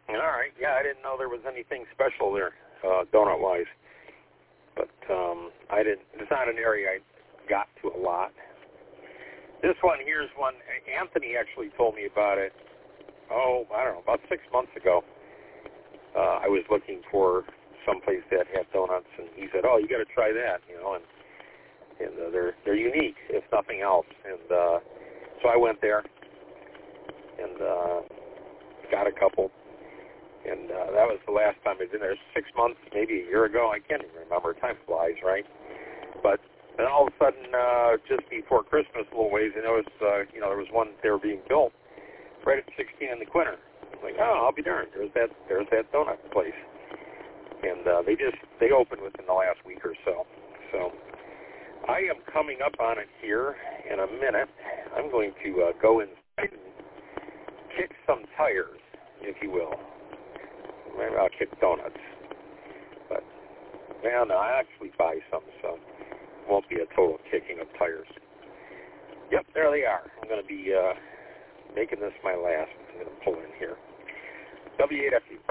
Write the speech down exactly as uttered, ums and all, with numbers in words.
All right. Yeah, I didn't know there was anything special there, uh, donut-wise. But um, I didn't. It's not an area I got to a lot. This one here's one. Anthony actually told me about it. Oh, I don't know, about six months ago. Uh, I was looking for someplace that had donuts, and he said, "Oh, you got to try that," you know, and and uh, they're they're unique, if nothing else. And uh, so I went there and uh, got a couple, and uh, that was the last time I'd been there. Six months, maybe a year ago. I can't even remember. Time flies, right? But then all of a sudden, uh, just before Christmas, a little ways, I noticed, uh, you know, there was one they were being built right at sixteen in the Quinter. I'm like, oh, I'll be darned. There's that, there's that donut place. And uh, they just, they opened within the last week or so. So I am coming up on it here in a minute. I'm going to uh, go inside and kick some tires, if you will. Maybe I'll kick donuts. But, well, no, I actually buy some, so it won't be a total kicking of tires. Yep, there they are. I'm going to be uh, making this my last. I'm going to pull in here. W eight F U.